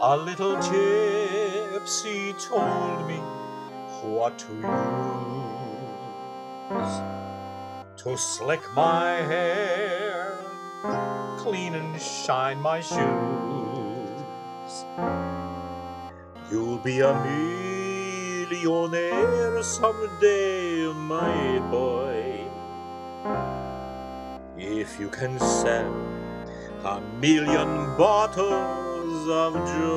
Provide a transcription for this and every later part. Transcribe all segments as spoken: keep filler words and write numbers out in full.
A little gypsy told me what to use to slick my hair, clean and shine my shoes. You'll be a millionaire someday, my boy, if you can sell a million bottles of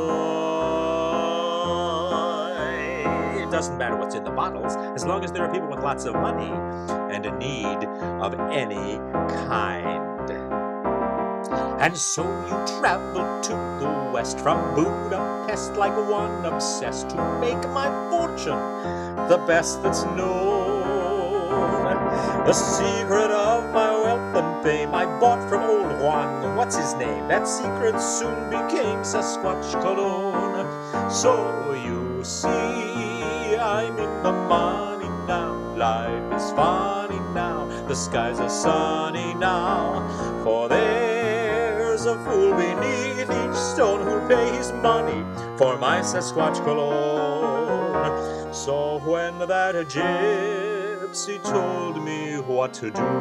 joy. It doesn't matter what's in the bottles, as long as there are people with lots of money and a need of any kind. And so you travel to the west from Budapest like one obsessed to make my fortune the best that's known. The secret of my wealth and fame I bought from old Juan, what's his name? That secret soon became Sasquatch Cologne. So you see, I'm in the money now. Life is funny now. The skies are sunny now. For there's a fool beneath each stone who'll pay his money for my Sasquatch Cologne. So when that gypsy told me what to do,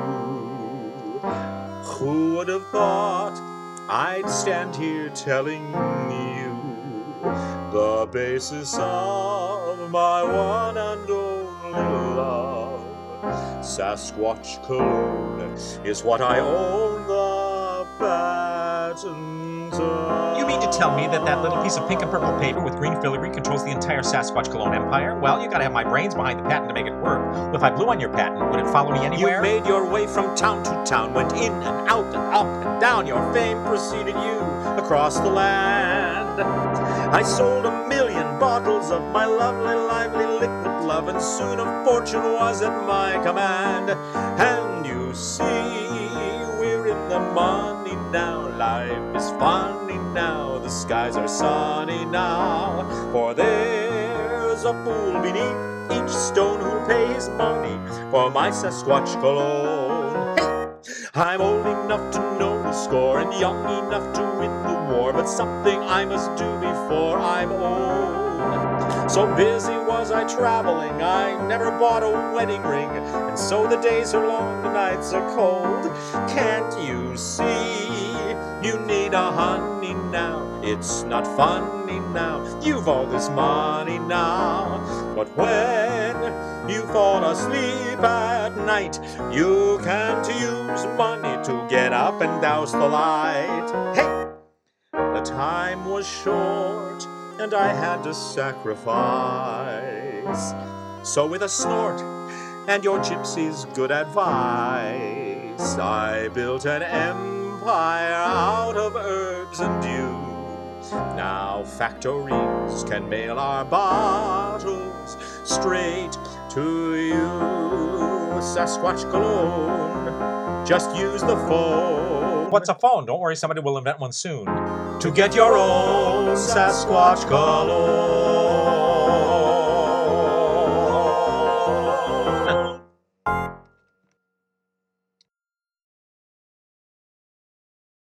who would have thought I'd stand here telling you the basis of my one and only love? Sasquatch Cologne is what I own the patent of. You mean to tell me that that little piece of pink and purple paper with green filigree controls the entire Sasquatch Cologne empire? Well, you gotta have my brains behind the patent to make it work. Well, if I blew on your patent, would it follow me anywhere? You made your way from town to town, went in and out and up and down. Your fame preceded you across the land. I sold a million bottles of my lovely, lively liquid love, and soon a fortune was at my command. And you see, we're in the money now. Life is funny now. The skies are sunny now. For there's a fool beneath each stone who'll pay his money for my Sasquatch Cologne. Hey! I'm old enough to know the score and young enough to win the war, but something I must do before I'm old. So busy was I traveling, I never bought a wedding ring, and so the days are long, the nights are cold. Can't you see? You need a honey now. It's not funny now. You've all this money now, but when you fall asleep at night, you can't use money to get up and douse the light. Hey! The time was short, and I had to sacrifice. So with a snort and your gypsy's good advice, I built an empire out of herbs and dew. Now factories can mail our bottles straight to you. Sasquatch Cologne, just use the phone. What's a phone? Don't worry, somebody will invent one soon. To get your own Sasquatch Cologne.